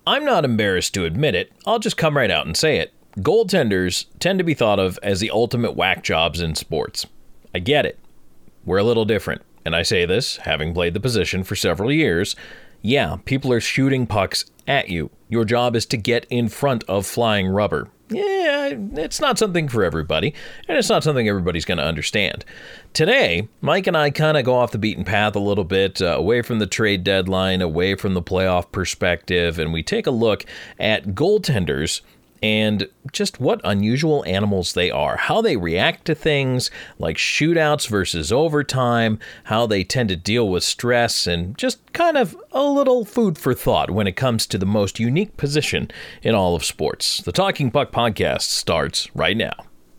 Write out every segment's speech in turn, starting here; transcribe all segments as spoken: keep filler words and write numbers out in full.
I'm not embarrassed to admit it. I'll just come right out and say it. Goaltenders tend to be thought of as the ultimate whack jobs in sports. I get it. We're a little different. And I say this, having played the position for several years. Yeah, people are shooting pucks at you. Your job is to get in front of flying rubber. Yeah, it's not something for everybody, and it's not something everybody's going to understand. Today, Mike and I kind of go off the beaten path a little bit, uh, away from the trade deadline, away from the playoff perspective, and we take a look at goaltenders and just what unusual animals they are, how they react to things like shootouts versus overtime, how they tend to deal with stress, and just kind of a little food for thought when it comes to the most unique position in all of sports. The Talking Puck podcast starts right now.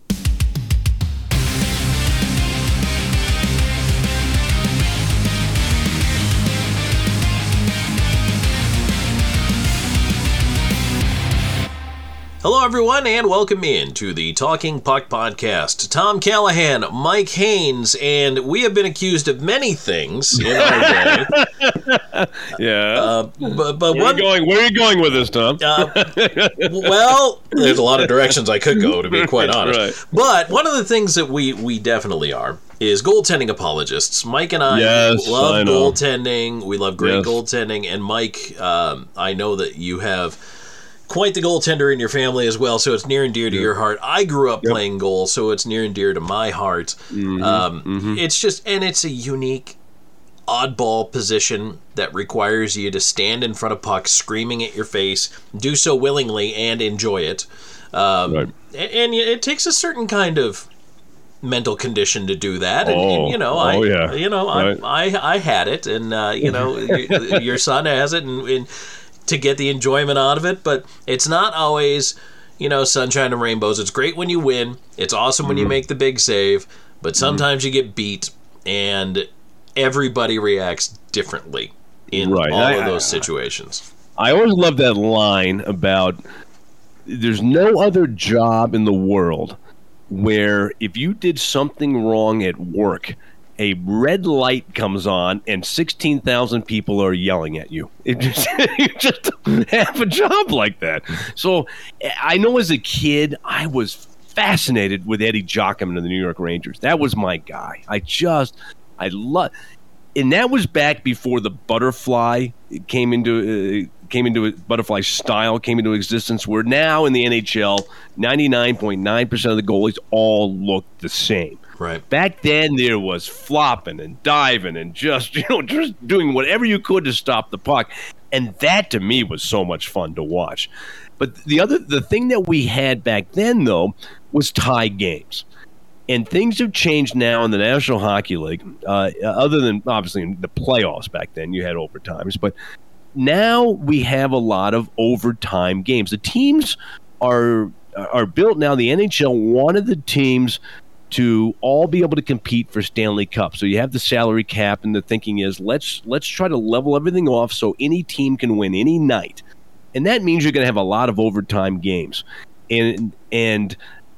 Hello, everyone, and welcome in to the Talking Puck podcast. Tom Callahan, Mike Haynes, and we have been accused of many things in our day. yeah. Uh, but, but where, one, are you going, where are you going with this, Tom? Uh, well, there's a lot of directions I could go, to be quite honest. Right. But one of the things that we, we definitely are is goaltending apologists. Mike and I yes, love I goaltending. We love great yes. goaltending. And Mike, um, I know that you have quite the goaltender in your family as well, so it's near and dear to yep. your heart. I grew up yep. playing goal, so it's near and dear to my heart. Mm-hmm. Um, mm-hmm. It's just, and it's a unique, oddball position that requires you to stand in front of pucks, screaming at your face, do so willingly, and enjoy it. Um, right. And it takes a certain kind of mental condition to do that. And, oh, and you know, oh, I, yeah. you know, right. I, I, I had it, and uh, you know, your, your son has it, and. and to get the enjoyment out of it, but it's not always, you know, sunshine and rainbows. It's great when you win. It's awesome mm-hmm. when you make the big save, but sometimes mm-hmm. you get beat, and everybody reacts differently in right. all I, of those situations. I always love that line about there's no other job in the world where if you did something wrong at work, a red light comes on and sixteen thousand people are yelling at you. It just, you just don't have a job like that. So I know as a kid, I was fascinated with Eddie Jockman of the New York Rangers. That was my guy. I just, I love, and that was back before the butterfly came into, uh, came into it, butterfly style came into existence, where now in the N H L, ninety-nine point nine percent of the goalies all look the same. Right. Back then, there was flopping and diving and just, you know, just doing whatever you could to stop the puck. And that, to me, was so much fun to watch. But the other, the thing that we had back then, though, was tie games. And things have changed now in the National Hockey League, uh, other than, obviously, in the playoffs back then. You had overtimes. But now we have a lot of overtime games. The teams are are built now. The N H L wanted the teams to all be able to compete for Stanley Cup. So you have the salary cap, and the thinking is let's let's try to level everything off so any team can win any night. And that means you're going to have a lot of overtime games. And and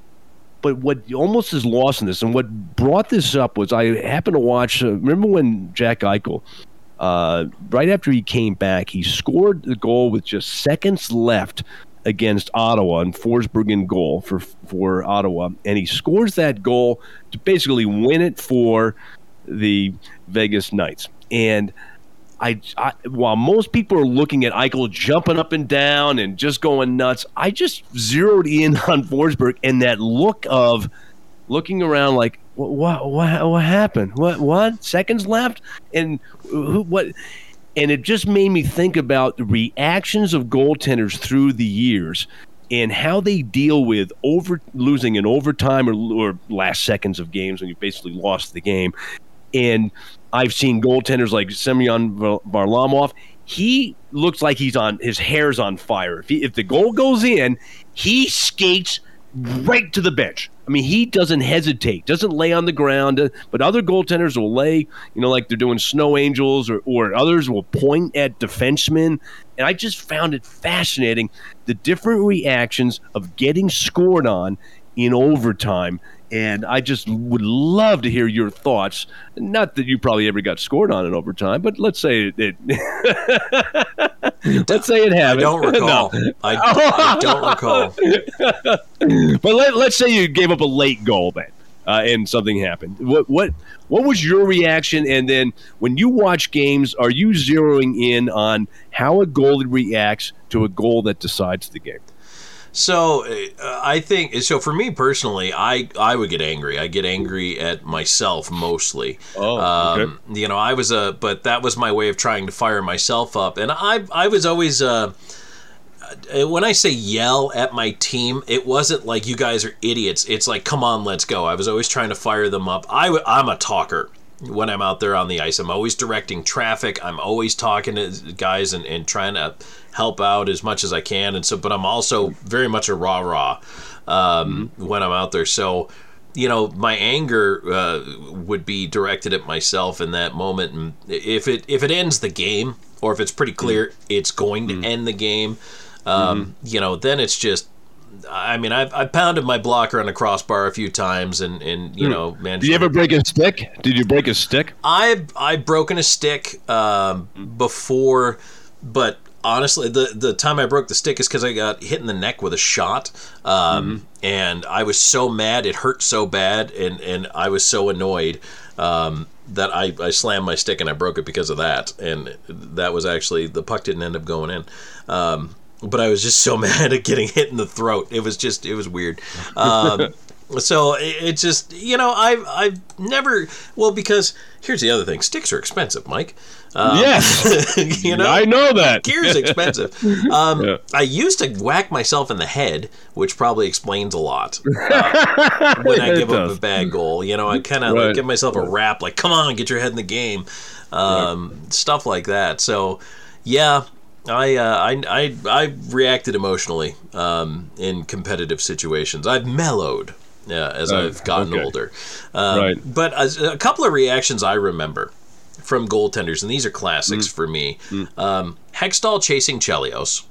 but what almost is lost in this, and what brought this up was I happened to watch, uh, remember when Jack Eichel, uh, right after he came back, he scored the goal with just seconds left against Ottawa, and Forsberg in goal for for Ottawa, and he scores that goal to basically win it for the Vegas Knights. And I, I while most people are looking at Eichel jumping up and down and just going nuts, I just zeroed in on Forsberg and that look of looking around like, what what what, what happened? What what seconds left? And who what? And it just made me think about the reactions of goaltenders through the years and how they deal with over losing in overtime or, or last seconds of games when you basically lost the game. And I've seen goaltenders like Semyon Varlamov. He looks like he's on his hair's on fire. If, he, if the goal goes in, he skates right to the bench. I mean, he doesn't hesitate, doesn't lay on the ground, but other goaltenders will lay, you know, like they're doing snow angels, or, or others will point at defensemen. And I just found it fascinating, the different reactions of getting scored on in overtime And I just would love to hear your thoughts. Not that you probably ever got scored on in overtime, but let's say it. it let's say it happened. I don't recall. No. I, I don't recall. But let, let's say you gave up a late goal then, uh, and something happened. What what what was your reaction? And then when you watch games, are you zeroing in on how a goalie reacts to a goal that decides the game? So uh, I think so. For me personally, I, I would get angry. I get angry at myself mostly. Oh, um, okay. You know, I was a, but that was my way of trying to fire myself up. And I I was always uh, when I say yell at my team, it wasn't like you guys are idiots. It's like, come on, let's go. I was always trying to fire them up. I w- I'm a talker. When I'm out there on the ice, I'm always directing traffic. I'm always talking to guys and, and trying to help out as much as I can. And so, but I'm also very much a rah rah um, mm-hmm. when I'm out there. So, you know, my anger uh, would be directed at myself in that moment. And if it if it ends the game, or if it's pretty clear mm-hmm. it's going to mm-hmm. end the game, um, mm-hmm. you know, then it's just. I mean, I've I've pounded my blocker on the crossbar a few times, and, and you know, man. Did you ever break a stick? Did you break a stick? I've I've broken a stick um, before, but honestly, the the time I broke the stick is because I got hit in the neck with a shot, um, mm-hmm. and I was so mad, it hurt so bad, and, and I was so annoyed um, that I, I slammed my stick and I broke it because of that, and that was actually, the puck didn't end up going in. Um, But I was just so mad at getting hit in the throat. It was just, it was weird. Um, so it, it just, you know, I've, I've never, well, because here's the other thing. Sticks are expensive, Mike. Um, yes. you know, I know that. Gear's expensive. Um, yeah. I used to whack myself in the head, which probably explains a lot. Uh, when I give up a bad goal, you know, I kind of right. like give myself a rap, like, come on, get your head in the game. Um, right. Stuff like that. So, yeah. I, uh, I I I reacted emotionally um, in competitive situations. I've mellowed uh, as uh, I've gotten okay. older. Um, right. But a, a couple of reactions I remember from goaltenders, and these are classics mm. for me. Mm. Um, Hextall chasing Chelios.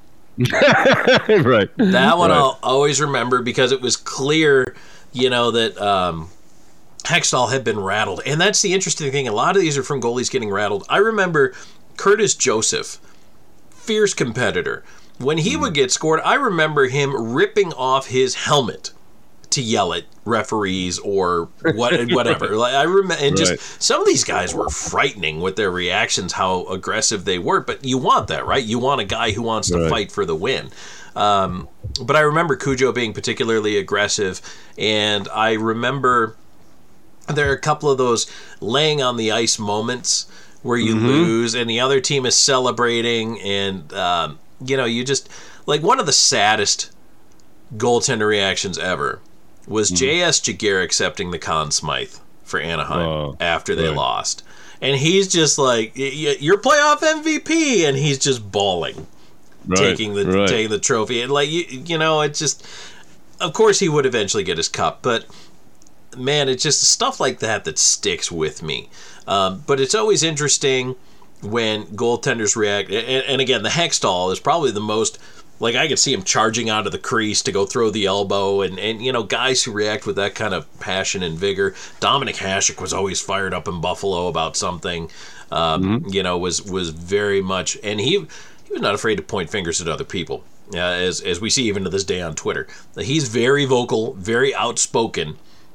right. That one right. I'll always remember because it was clear, you know, that um, Hextall had been rattled. And that's the interesting thing. A lot of these are from goalies getting rattled. I remember Curtis Joseph, fierce competitor. When he mm. would get scored, I remember him ripping off his helmet to yell at referees or what, whatever. Like I remember, and just right. some of these guys were frightening with their reactions, how aggressive they were. But you want that, right? You want a guy who wants to right. fight for the win. Um, but I remember Cujo being particularly aggressive, and I remember there are a couple of those laying on the ice moments where you mm-hmm. lose and the other team is celebrating, and um, you know, you just like one of the saddest goaltender reactions ever was mm-hmm. J S Jaguar accepting the Conn Smythe for Anaheim oh, after they right. lost, and he's just like, "You're playoff M V P," and he's just bawling, right. taking the right. taking the trophy, and like you, you know, it just, of course, he would eventually get his cup, but man, it's just stuff like that that sticks with me. Um, but it's always interesting when goaltenders react. And, and again, the Hextall is probably the most, like I could see him charging out of the crease to go throw the elbow. And, and you know, guys who react with that kind of passion and vigor. Dominic Hasek was always fired up in Buffalo about something, um, mm-hmm. you know, was was very much. And he, he was not afraid to point fingers at other people, uh, as, as we see even to this day on Twitter. He's very vocal, very outspoken.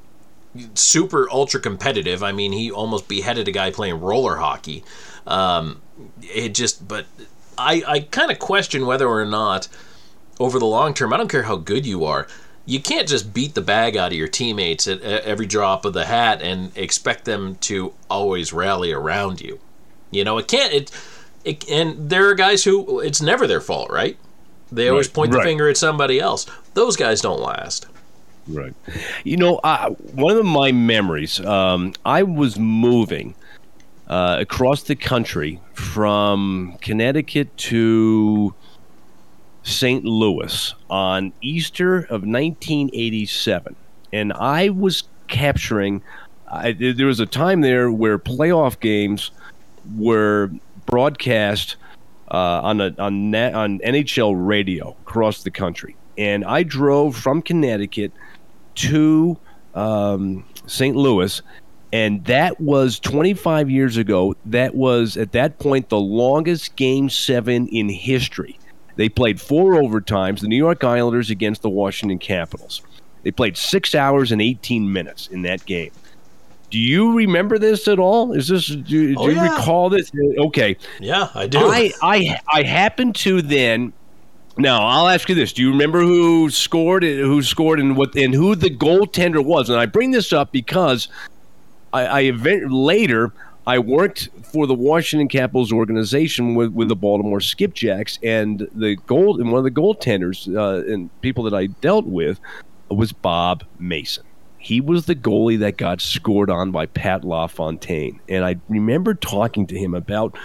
Super ultra competitive. I mean, he almost beheaded a guy playing roller hockey. Um, it just, but I, I kind of question whether or not over the long term, I don't care how good you are, you can't just beat the bag out of your teammates at, at every drop of the hat and expect them to always rally around you. You know, it can't, it, it and there are guys who it's never their fault, right? They always right, point the right. finger at somebody else. Those guys don't last. Right. You know, uh, one of my memories, um, I was moving uh, across the country from Connecticut to Saint Louis on Easter of nineteen eighty-seven. And I was capturing, I, there was a time there where playoff games were broadcast uh, on, a, on, na- on N H L radio across the country. And I drove from Connecticut to um, Saint Louis. And that was twenty-five years ago. That was, at that point, the longest Game seven in history. They played four overtimes, the New York Islanders against the Washington Capitals. They played six hours and eighteen minutes in that game. Do you remember this at all? Is this? Do, do oh, you yeah. recall this? Okay. Yeah, I do. I, I, I happened to then... Now, I'll ask you this. Do you remember who scored, who scored and, what, and who the goaltender was? And I bring this up because... I, I event, later, I worked for the Washington Capitals organization with, with the Baltimore Skipjacks, and the goal and one of the goaltenders uh, and people that I dealt with was Bob Mason. He was the goalie that got scored on by Pat LaFontaine, and I remember talking to him about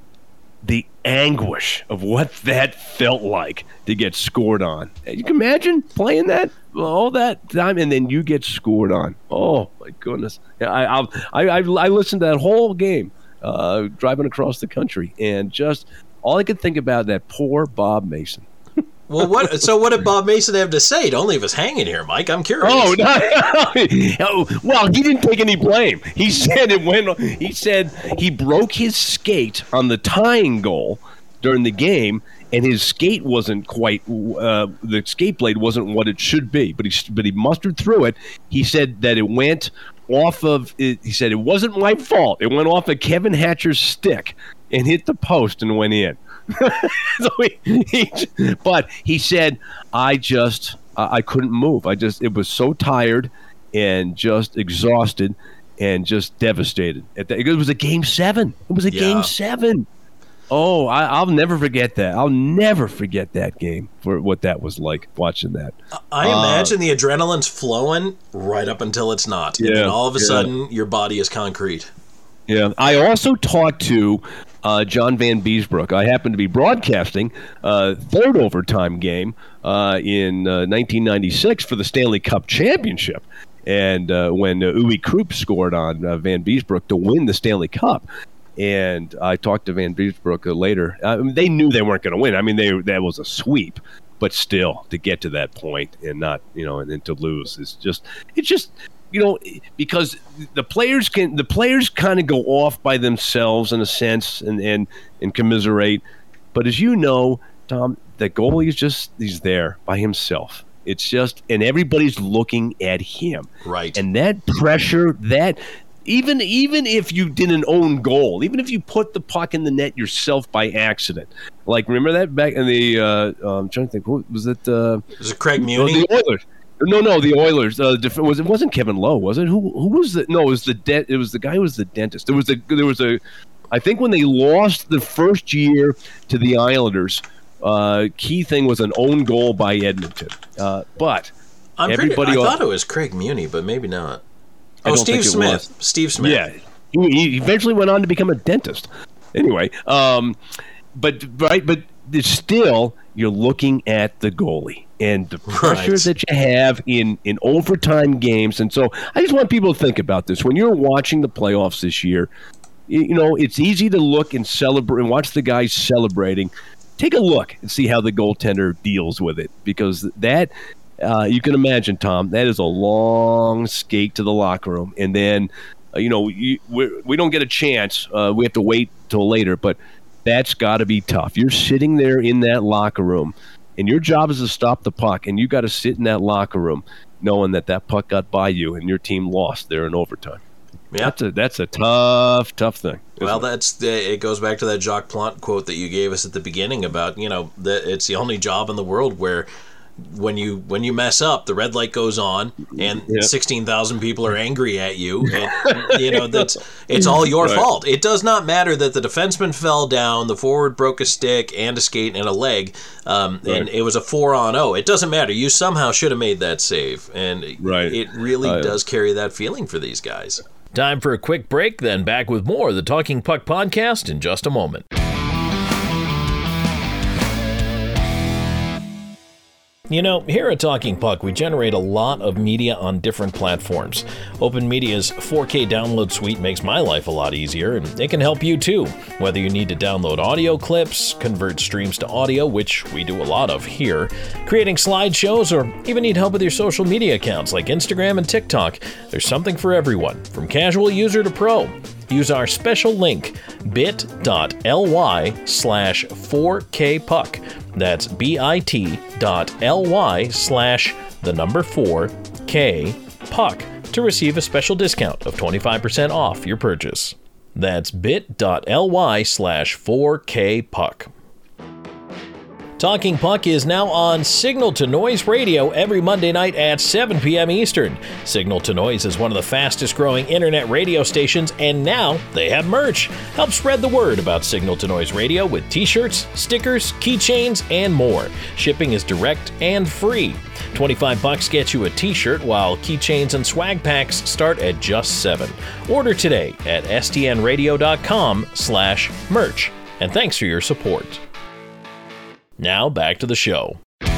the anguish of what that felt like to get scored on. You can imagine playing that all that time, and then you get scored on. Oh my goodness! I I I, I listened to that whole game uh, driving across the country, and just all I could think about that poor Bob Mason. Well, what? So what did Bob Mason have to say? Don't leave us hanging here, Mike. I'm curious. Oh, no. Well, he didn't take any blame. He said it went. He said he broke his skate on the tying goal during the game, and his skate wasn't quite. Uh, the skate blade wasn't what it should be, but he but he mustered through it. He said that it went off of. It, he said it wasn't my fault. It went off of Kevin Hatcher's stick and hit the post and went in. so he, he, but he said, I just, I couldn't move. I just, it was so tired and just exhausted and just devastated. At the, it was a game seven. It was a yeah. game seven. Oh, I, I'll never forget that. I'll never forget that game for what that was like watching that. I imagine uh, the adrenaline's flowing right up until it's not. Yeah, and then all of a yeah. sudden, your body is concrete. Yeah. I also talked to Uh, John Van Beesbrook. I happened to be broadcasting uh, third overtime game uh, in uh, nineteen ninety-six for the Stanley Cup Championship, and uh, when uh, Uwe Krupp scored on uh, Van Beesbrook to win the Stanley Cup. And I talked to Van Beesbrook uh, later. Uh, they knew they weren't going to win. I mean, they that was a sweep, but still to get to that point and not, you know, and then to lose is just it's just. You know, because the players can the players kind of go off by themselves in a sense and, and, and commiserate. But as you know, Tom, the goalie is just he's there by himself. It's just and everybody's looking at him. Right. And that pressure, that even even if you didn't own goal, even if you put the puck in the net yourself by accident. Like remember that back in the uh, I'm trying to think who was it uh, was it Craig Muni? Oh, the Oilers. No, no, the Oilers. Uh, def- was it wasn't Kevin Lowe? Was it? Who? Who was the? No, it was the. De- it was the guy who was the dentist. There was a. There was a. I think when they lost the first year to the Islanders, uh, key thing was an own goal by Edmonton. Uh, but I'm everybody. Pretty, I off- thought it was Craig Muni, but maybe not. I Oh, don't Steve think it Smith. was. Steve Smith. Yeah, he, he eventually went on to become a dentist. Anyway, um, but right, but it's still you're looking at the goalie. And the pressure right. that you have in, in overtime games. And so I just want people to think about this. When you're watching the playoffs this year, you, you know, it's easy to look and celebrate and watch the guys celebrating. Take a look and see how the goaltender deals with it. Because that, uh, you can imagine, Tom, that is a long skate to the locker room. And then, uh, you know, you, we're, we don't get a chance. Uh, we have to wait till later. But that's got to be tough. You're sitting there in that locker room. And your job is to stop the puck, and you got to sit in that locker room knowing that that puck got by you and your team lost there in overtime. Yeah, that's a that's a tough, tough thing. Well, it? that's the, it goes back to that Jacques Plante quote that you gave us at the beginning about, you know, that it's the only job in the world where when you when you mess up, the red light goes on, and yeah. sixteen thousand people are angry at you, and you know that's it's all your right. fault. It does not matter that the defenseman fell down, the forward broke a stick and a skate and a leg, um, right. and it was a four on oh. It doesn't matter. You somehow should have made that save, and right. it really uh, does carry that feeling for these guys. Time for a quick break, then back with more of the Talking Puck podcast in just a moment. You know, here at Talking Puck, we generate a lot of media on different platforms. Open Media's four K download suite makes my life a lot easier, and it can help you too. Whether you need to download audio clips, convert streams to audio, which we do a lot of here, creating slideshows, or even need help with your social media accounts like Instagram and TikTok, there's something for everyone, from casual user to pro. Use our special link, bit.ly slash 4kpuck. That's bit.ly slash the number 4 K puck to receive a special discount of twenty-five percent off your purchase. That's bit.ly slash 4kpuck. Talking Puck is now on Signal to Noise Radio every Monday night at seven p.m. Eastern. Signal to Noise is one of the fastest growing internet radio stations, and now they have merch. Help spread the word about Signal to Noise Radio with t-shirts, stickers, keychains, and more. Shipping is direct and free. twenty-five bucks gets you a t-shirt, while keychains and swag packs start at just seven. Order today at stnradio.com slash merch. And thanks for your support. Now, back to the show.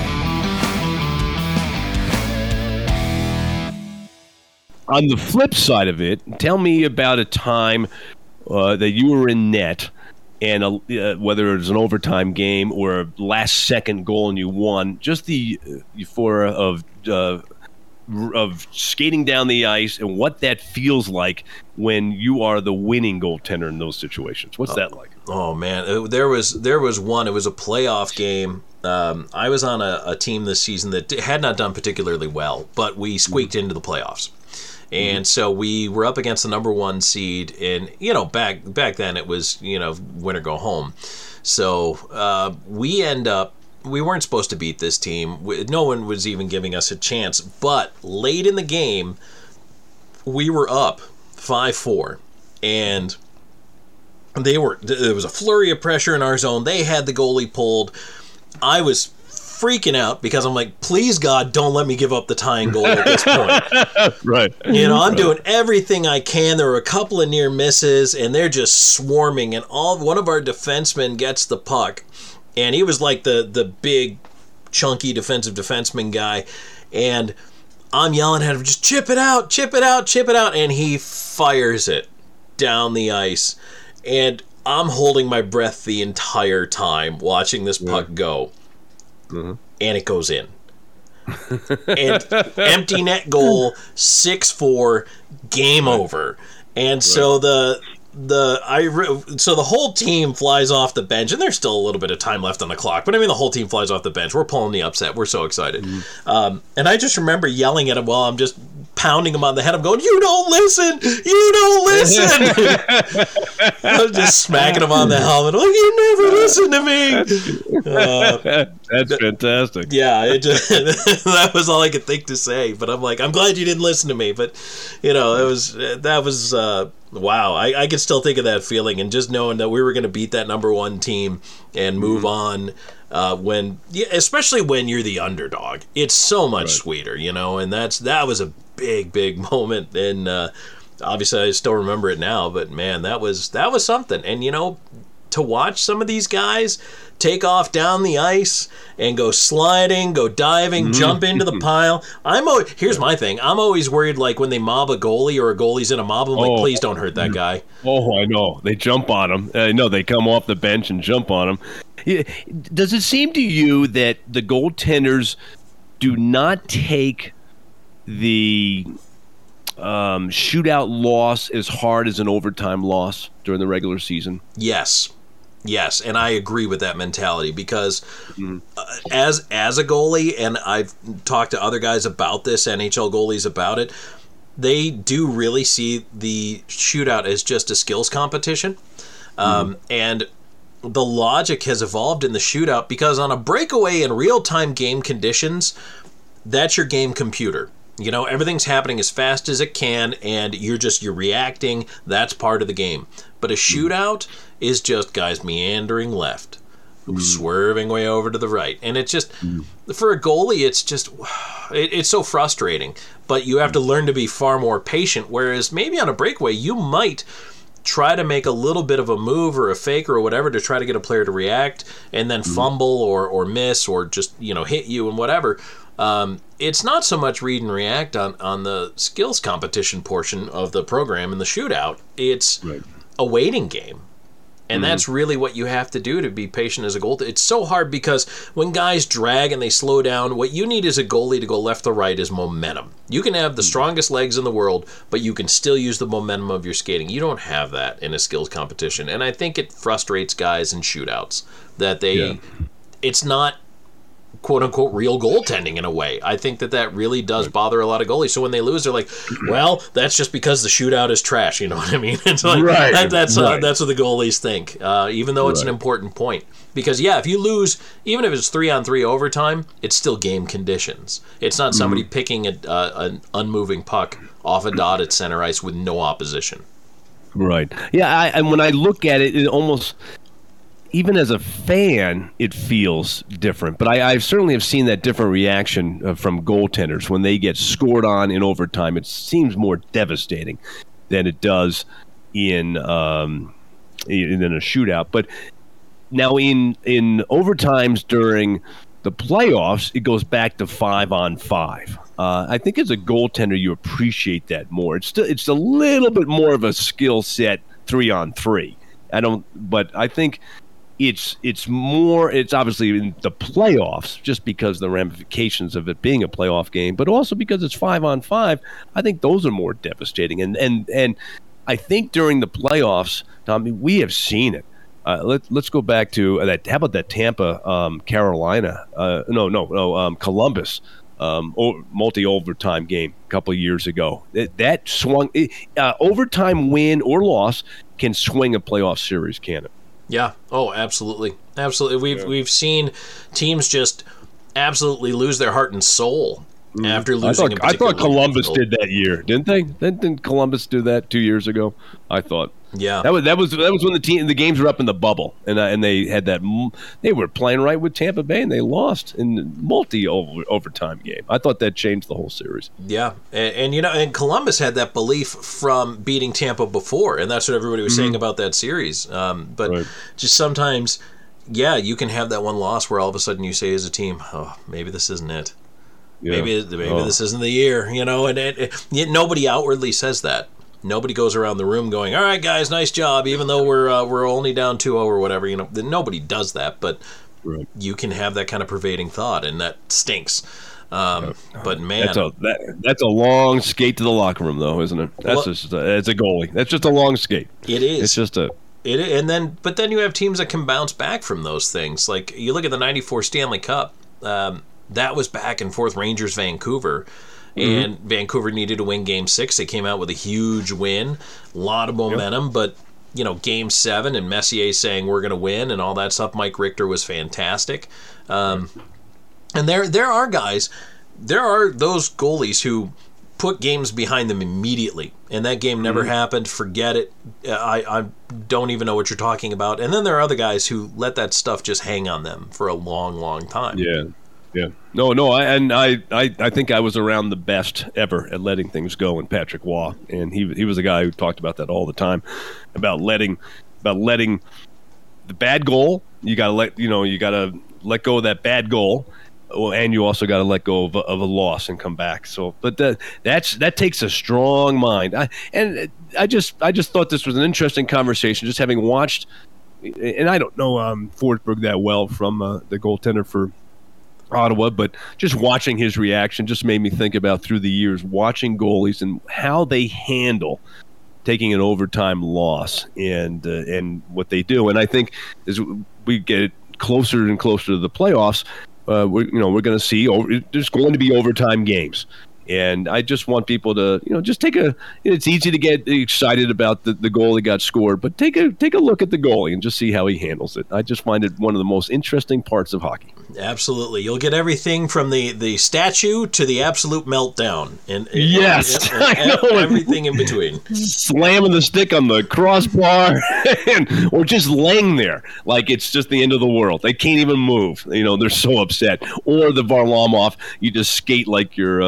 On the flip side of it, tell me about a time uh, that you were in net, and uh, whether it was an overtime game or a last-second goal and you won, just the euphoria of uh, of skating down the ice and what that feels like when you are the winning goaltender in those situations. What's oh, that like? Oh man, it, there was there was one. It was a playoff game. Um, I was on a, a team this season that had not done particularly well, but we squeaked mm-hmm. into the playoffs. And mm-hmm. so we were up against the number one seed, and you know, back back then it was, you know, win or go home. So uh, we end up. We weren't supposed to beat this team. No one was even giving us a chance. But late in the game, we were up five four. And they were there was a flurry of pressure in our zone. They had the goalie pulled. I was freaking out because I'm like, please, God, don't let me give up the tying goal at this point. Right. You know, I'm right. doing everything I can. There were a couple of near misses, and they're just swarming. And all one of our defensemen gets the puck. And he was like the, the big, chunky defensive defenseman guy. And I'm yelling at him, just chip it out, chip it out, chip it out. And he fires it down the ice. And I'm holding my breath the entire time watching this puck go. Mm-hmm. And it goes in. And empty net goal, six four, game over. And right. so the... The I so the whole team flies off the bench, and there's still a little bit of time left on the clock. But I mean, the whole team flies off the bench. We're pulling the upset. We're so excited. Mm-hmm. Um, and I just remember yelling at him while I'm just pounding him on the head. I'm going, "You don't listen! You don't listen!" I was just smacking him on the helmet. Like, you never listen to me. Uh, That's fantastic. Yeah, it just, that was all I could think to say. But I'm like, I'm glad you didn't listen to me. But you know, it was that was. Uh, Wow, I, I can still think of that feeling, and just knowing that we were going to beat that number one team and move mm-hmm. on uh, when, yeah, especially when you're the underdog, it's so much right. sweeter, you know. And that's that was a big, big moment, and uh, obviously I still remember it now. But man, that was that was something, and you know, to watch some of these guys take off down the ice and go sliding, go diving, mm-hmm. jump into the pile. I'm always, here's my thing. I'm always worried, like when they mob a goalie or a goalie's in a mob, I'm like, oh, please don't hurt that guy. Oh, I know. They jump on him. I know they come off the bench and jump on him. Does it seem to you that the goaltenders do not take the um, shootout loss as hard as an overtime loss during the regular season? Yes. Yes, and I agree with that mentality because mm. uh, as as a goalie, and I've talked to other guys about this, N H L goalies about it, they do really see the shootout as just a skills competition. Um, mm. And the logic has evolved in the shootout because on a breakaway in real-time game conditions, that's your game computer. You know, everything's happening as fast as it can, and you're just, you're reacting. That's part of the game. But a shootout is just guys meandering left, mm. swerving way over to the right. And it's just, mm. for a goalie, it's just, it, it's so frustrating. But you have to learn to be far more patient, whereas maybe on a breakaway, you might try to make a little bit of a move or a fake or whatever to try to get a player to react and then fumble or, or miss or just, you know, hit you and whatever. Um, it's not so much read and react on, on the skills competition portion of the program in the shootout. It's right. a waiting game. And mm-hmm. that's really what you have to do to be patient as a goalie. It's so hard because when guys drag and they slow down, what you need as a goalie to go left or right is momentum. You can have the strongest legs in the world, but you can still use the momentum of your skating. You don't have that in a skills competition. And I think it frustrates guys in shootouts that they, yeah. it's not quote-unquote real goaltending in a way. I think that that really does bother a lot of goalies. So when they lose, they're like, well, that's just because the shootout is trash. You know what I mean? It's like, right. that, that's right. uh, that's what the goalies think, uh, even though it's right. an important point. Because, yeah, if you lose, even if it's three-on-three overtime, it's still game conditions. It's not somebody mm-hmm. picking a, uh, an unmoving puck off a dot at center ice with no opposition. Right. Yeah, I, and when I look at it, it almost... even as a fan, it feels different. But I, I certainly have seen that different reaction uh, from goaltenders when they get scored on in overtime. It seems more devastating than it does in um, in, in a shootout. But now in in overtimes during the playoffs, it goes back to five on five. Uh, I think as a goaltender, you appreciate that more. It's still it's a little bit more of a skill set three on three. I don't, but I think. It's it's more, it's obviously in the playoffs just because of the ramifications of it being a playoff game, but also because it's five on five. I think those are more devastating. And and, and I think during the playoffs, Tommy, we have seen it. Uh, let, let's go back to that. How about that Tampa, um, Carolina? Uh, no, no, no, um, Columbus um, multi-overtime game a couple of years ago. That, that swung, uh, overtime win or loss can swing a playoff series, can it? Yeah. Oh, absolutely. Absolutely. We've yeah. we've seen teams just absolutely lose their heart and soul mm. after losing. I thought, I thought Columbus did that year, didn't they? Didn't, didn't Columbus do that two years ago? I thought. Yeah. That was that was that was when the team the games were up in the bubble, and uh, and they had that they were playing right with Tampa Bay, and they lost in multi overtime game. I thought that changed the whole series. Yeah, and, and you know, and Columbus had that belief from beating Tampa before, and that's what everybody was mm-hmm. saying about that series. Um, but right. just sometimes, yeah, you can have that one loss where all of a sudden you say as a team, oh, maybe this isn't it. Yeah. Maybe maybe oh. this isn't the year, you know, and it, it, it, nobody outwardly says that. Nobody goes around the room going, all right, guys, nice job, even though we're uh, we're only down two oh or whatever. You know, nobody does that, but right. you can have that kind of pervading thought, and that stinks. Um, yeah. But, man. That's a, that, that's a long skate to the locker room, though, isn't it? That's well, just a, it's a goalie. That's just a long skate. It is. It's just a... It, and then, But then you have teams that can bounce back from those things. Like, you look at the ninety-four Stanley Cup. Um, that was back and forth Rangers-Vancouver. And mm-hmm. Vancouver needed to win Game Six. They came out with a huge win, a lot of momentum. Yep. But you know, Game Seven and Messier saying we're going to win and all that stuff. Mike Richter was fantastic. Um, and there, there are guys, there are those goalies who put games behind them immediately, and that game never mm-hmm. happened. Forget it. I, I don't even know what you're talking about. And then there are other guys who let that stuff just hang on them for a long, long time. Yeah. Yeah. No, no, I, and I, I, I think I was around the best ever at letting things go in Patrick Waugh, and he he was a guy who talked about that all the time, about letting about letting the bad goal. You got to let you know you got to let go of that bad goal, and you also got to let go of a, of a loss and come back. So, but that that's that takes a strong mind. I, and I just I just thought this was an interesting conversation, just having watched, and I don't know um, Forsberg that well from uh, the goaltender for Ottawa, but just watching his reaction just made me think about through the years watching goalies and how they handle taking an overtime loss and uh, and what they do. And I think as we get closer and closer to the playoffs, uh, we're you know we're going to see over, there's going to be overtime games. And I just want people to, you know, just take a. It's easy to get excited about the, the goal that got scored, but take a take a look at the goalie and just see how he handles it. I just find it one of the most interesting parts of hockey. Absolutely, you'll get everything from the, the statue to the absolute meltdown, and, and yes, and, and, and, I know. everything in between. Slamming the stick on the crossbar, and, or just laying there like it's just the end of the world. They can't even move. You know, they're so upset. Or the Varlamov, you just skate like you're, uh, you know.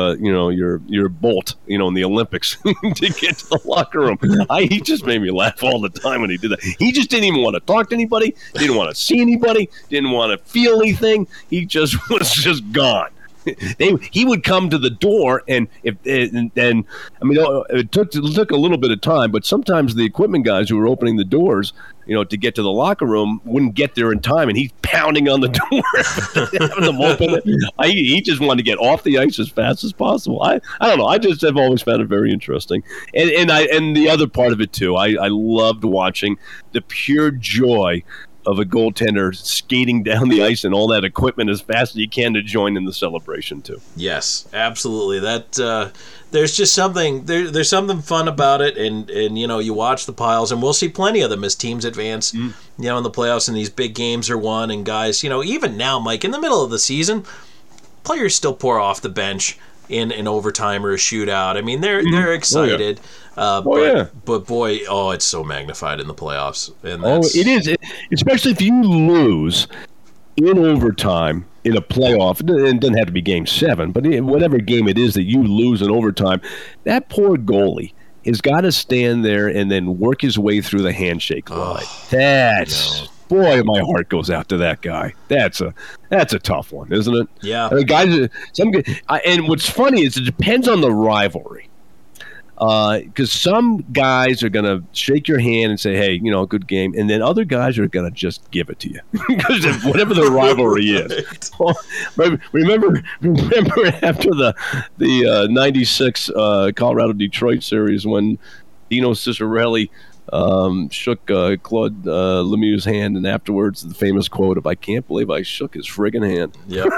know, your your bolt, you know, in the Olympics to get to the locker room. I, he just made me laugh all the time when he did that. He just didn't even want to talk to anybody, didn't want to see anybody, didn't want to feel anything. He just was just gone. They, he would come to the door, and if and, and I mean, it took it took a little bit of time, but sometimes the equipment guys who were opening the doors, you know, to get to the locker room, wouldn't get there in time, and he's pounding on the door, having them open it. I, he just wanted to get off the ice as fast as possible. I, I don't know. I just have always found it very interesting, and and I and the other part of it too. I, I loved watching the pure joy of a goaltender skating down the ice and all that equipment as fast as you can to join in the celebration too. Yes, absolutely. That uh, there's just something there, there's something fun about it, and and you know, you watch the piles, and we'll see plenty of them as teams advance. Mm. You know, in the playoffs, and these big games are won, and guys, you know, even now, Mike, in the middle of the season, players still pour off the bench in an overtime or a shootout. I mean, they're mm. they're excited. Oh, yeah. Uh, oh, but, yeah. but boy, oh, it's so magnified in the playoffs. And oh, that's... it is, it, especially if you lose in overtime in a playoff. It doesn't have to be game seven, but in whatever game it is that you lose in overtime, that poor goalie has got to stand there and then work his way through the handshake line. Oh, that's... No. Boy, my heart goes out to that guy. That's a that's a tough one, isn't it? Yeah. I mean, guys, some I, and what's funny is it depends on the rivalry. Because uh, some guys are going to shake your hand and say, hey, you know, good game. And then other guys are going to just give it to you. Because whatever the rivalry is. Right. remember remember after the the uh, ninety-six uh, Colorado-Detroit series when Dino Ciccarelli um, shook uh, Claude uh, Lemieux's hand, and afterwards the famous quote of, I can't believe I shook his friggin' hand. Yep.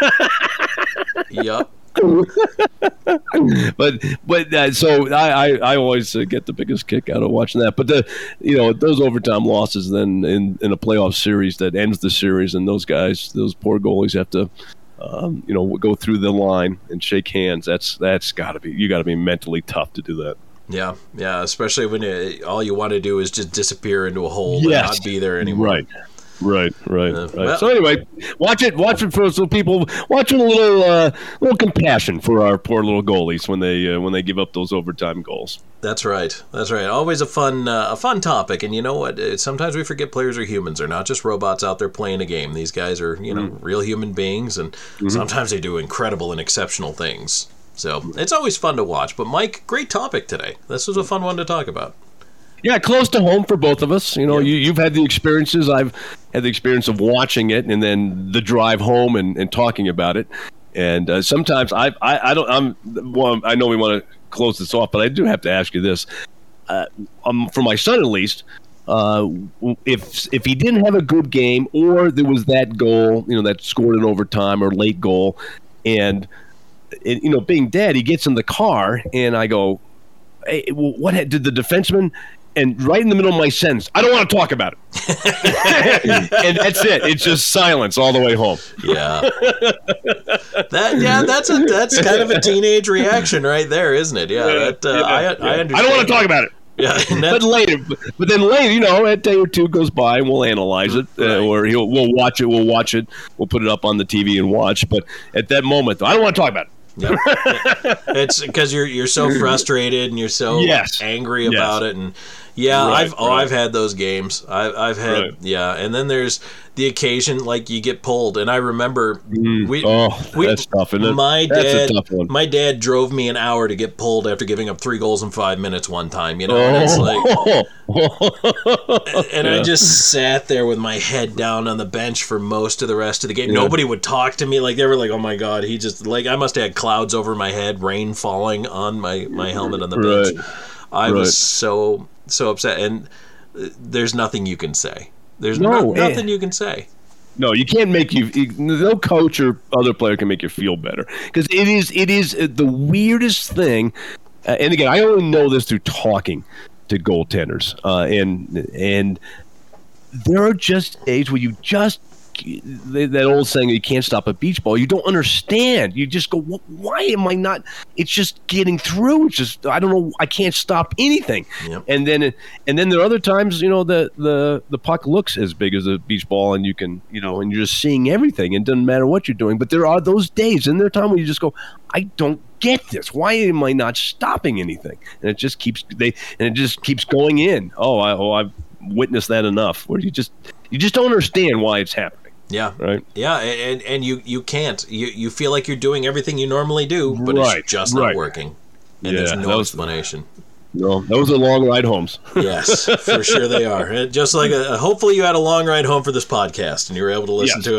Yep. but but uh, so I, I, I always uh, get the biggest kick out of watching that. But the you know those overtime losses then in, in a playoff series that ends the series, and those guys, those poor goalies have to um, you know go through the line and shake hands. That's that's got to be you got to be mentally tough to do that. Yeah, yeah, especially when it, all you want to do is just disappear into a hole yes. and not be there anymore. Right. Right, right, uh, right. Well, so anyway, watch it, watch it for some people. Watch a little, uh, little compassion for our poor little goalies when they uh, when they give up those overtime goals. That's right. That's right. Always a fun, uh, a fun topic. And you know what? Sometimes we forget players are humans. They're not just robots out there playing a game. These guys are, you know, mm-hmm. real human beings, and mm-hmm. sometimes they do incredible and exceptional things. So it's always fun to watch. But Mike, great topic today. This was a fun one to talk about. Yeah, close to home for both of us. You know, yeah. you, you've had the experiences. I've had the experience of watching it, and then the drive home and, and talking about it. And uh, sometimes I, I, I don't. I'm. Well, I know we want to close this off, but I do have to ask you this. Uh, um, for my son, at least, uh, if if he didn't have a good game, or there was that goal, you know, that scored in overtime or late goal, and it, you know, being dad, he gets in the car, and I go, hey, what did the defenseman? And right in the middle of my sentence, I don't want to talk about it. And that's it. It's just silence all the way home. Yeah. That yeah, that's a that's kind of a teenage reaction right there, isn't it? Yeah. That, uh, yeah, I yeah. I understand. I don't want to talk about it. Yeah, but later, but then later, you know, a day or two goes by, and we'll analyze it, right. uh, or he'll we'll watch it. We'll watch it. We'll put it up on the T V and watch. But at that moment, I don't want to talk about it. Yep. It's because you're you're so frustrated and you're so yes. angry about yes. it, and yeah, right, I've oh right. I've had those games. I've I've had right. yeah, and then there's the occasion like you get pulled, and I remember mm. we oh we, that's tough, isn't it? My that's dad a tough one. My dad drove me an hour to get pulled after giving up three goals in five minutes one time. You know, oh. and it's like, and yeah. I just sat there with my head down on the bench for most of the rest of the game. Yeah. Nobody would talk to me. Like they were like, "Oh my god, he just like I must have had clouds over my head, rain falling on my my helmet on the bench." Right. I right. was so so upset, and there's nothing you can say. There's no, no, nothing you can say. No, you can't make you. No coach or other player can make you feel better because it is. It is the weirdest thing. Uh, and again, I only know this through talking to goaltenders, uh, and and there are just days where you just that old saying, you can't stop a beach ball. You don't understand. You just go, why am I not? It's just getting through. It's just, I don't know. I can't stop anything. Yep. And then, and then there are other times, you know, the, the, the puck looks as big as a beach ball, and you can, you know, and you're just seeing everything. And it doesn't matter what you're doing. But there are those days, and there are times when you just go, I don't get this. Why am I not stopping anything? And it just keeps they and it just keeps going in. Oh, I, oh, I've witnessed that enough. Where you just you just don't understand why it's happening. Yeah, right. Yeah, and and you you can't. You you feel like you're doing everything you normally do, but right. it's just right. not working, and yeah, there's no was, explanation. No, those are long ride homes. Yes, for sure they are. Just like a, hopefully you had a long ride home for this podcast and you were able to listen yes.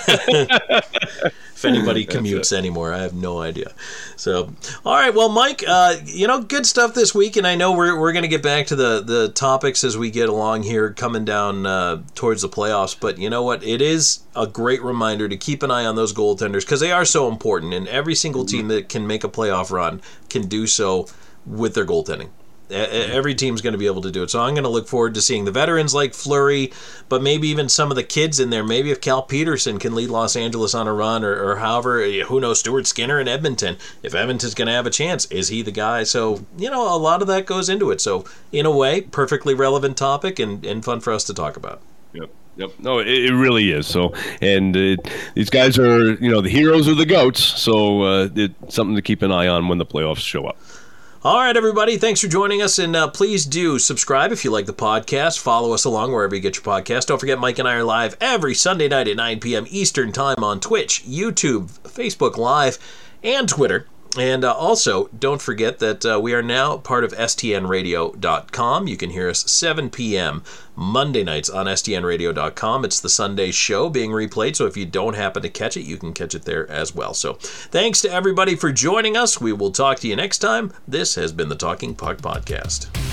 to it. If anybody commutes anymore, I have no idea. So, all right, well, Mike, uh, you know, good stuff this week, and I know we're we're going to get back to the the topics as we get along here, coming down uh, towards the playoffs. But you know what? It is a great reminder to keep an eye on those goaltenders because they are so important, and every single team that can make a playoff run can do so with their goaltending. Every team's going to be able to do it. So I'm going to look forward to seeing the veterans like Fleury, but maybe even some of the kids in there. Maybe if Cal Peterson can lead Los Angeles on a run, or, or however, who knows, Stuart Skinner in Edmonton. If Edmonton's going to have a chance, is he the guy? So, you know, a lot of that goes into it. So, in a way, perfectly relevant topic and, and fun for us to talk about. Yep. Yep. No, it, it really is. So, and uh, these guys are, you know, the heroes of the GOATs. So uh, it's something to keep an eye on when the playoffs show up. All right, everybody, thanks for joining us, and uh, please do subscribe if you like the podcast. Follow us along wherever you get your podcast. Don't forget, Mike and I are live every Sunday night at nine p.m. Eastern Time on Twitch, YouTube, Facebook Live, and Twitter. And uh, also, don't forget that uh, we are now part of S T N radio dot com. You can hear us seven p.m. Monday nights on S T N radio dot com. It's the Sunday show being replayed, so if you don't happen to catch it, you can catch it there as well. So thanks to everybody for joining us. We will talk to you next time. This has been the Talking Puck Podcast.